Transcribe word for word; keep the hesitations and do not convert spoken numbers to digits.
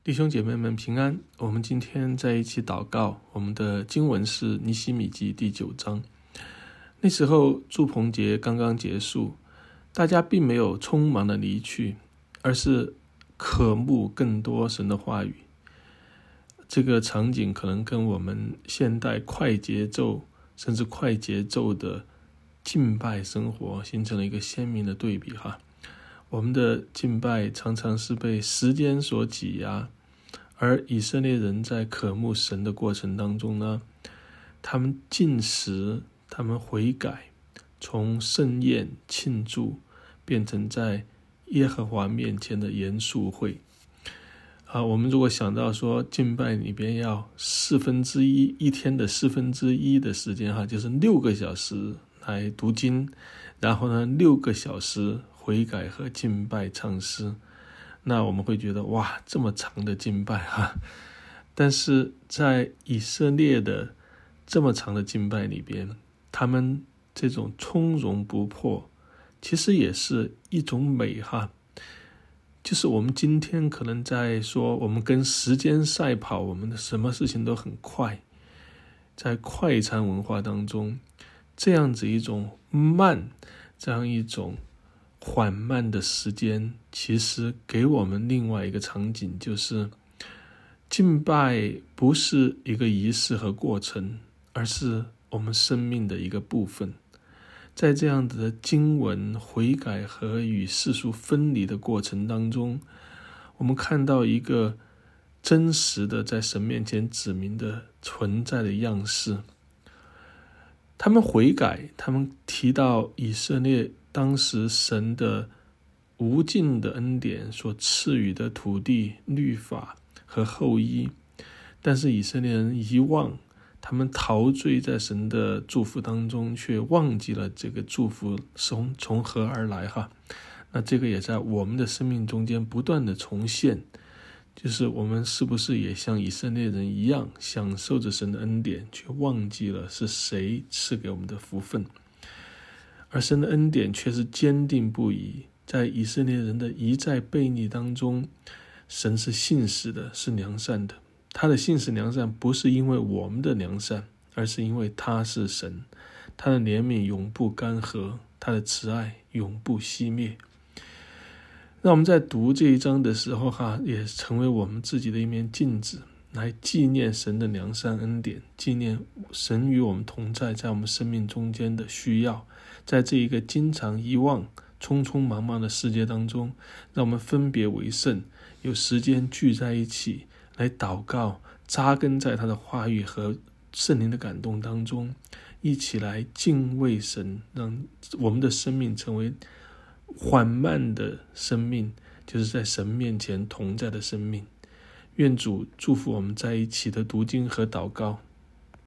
弟兄姐妹们平安，我们今天在一起祷告。我们的经文是尼希米记第九章。那时候住棚节刚刚结束，大家并没有匆忙的离去，而是渴慕更多神的话语。这个场景可能跟我们现代快节奏甚至快节奏的敬拜生活形成了一个鲜明的对比哈。我们的敬拜常常是被时间所挤压，而以色列人在渴慕神的过程当中呢，他们禁食，他们悔改，从盛宴庆祝变成在耶和华面前的严肃会啊。我们如果想到说敬拜里边要四分之一一天的四分之一的时间哈，就是六个小时来读经，然后呢六个小时悔改和敬拜唱诗，那我们会觉得哇，这么长的敬拜哈。但是在以色列的这么长的敬拜里边，他们这种从容不迫其实也是一种美哈。就是我们今天可能在说我们跟时间赛跑，我们的什么事情都很快，在快餐文化当中，这样子一种慢，这样一种缓慢的时间，其实给我们另外一个场景，就是敬拜不是一个仪式和过程，而是我们生命的一个部分。在这样的经文悔改和与世俗分离的过程当中，我们看到一个真实的在神面前指明的存在的样式。他们悔改，他们提到以色列当时神的无尽的恩典所赐予的土地、律法和后裔，但是以色列人遗忘，他们陶醉在神的祝福当中，却忘记了这个祝福从从何而来哈。那这个也在我们的生命中间不断的重现，就是我们是不是也像以色列人一样，享受着神的恩典，却忘记了是谁赐给我们的福分。而神的恩典却是坚定不移，在以色列人的一再悖逆当中，神是信实的，是良善的。他的信实良善不是因为我们的良善，而是因为他是神，他的怜悯永不干涸，他的慈爱永不熄灭。那我们在读这一章的时候哈，也成为我们自己的一面镜子，来纪念神的良善恩典，纪念神与我们同在，在我们生命中间的需要。在这一个经常遗忘、匆匆忙忙的世界当中，让我们分别为圣，有时间聚在一起来祷告，扎根在他的话语和圣灵的感动当中，一起来敬畏神，让我们的生命成为缓慢的生命，就是在神面前同在的生命。愿主祝福我们在一起的读经和祷告。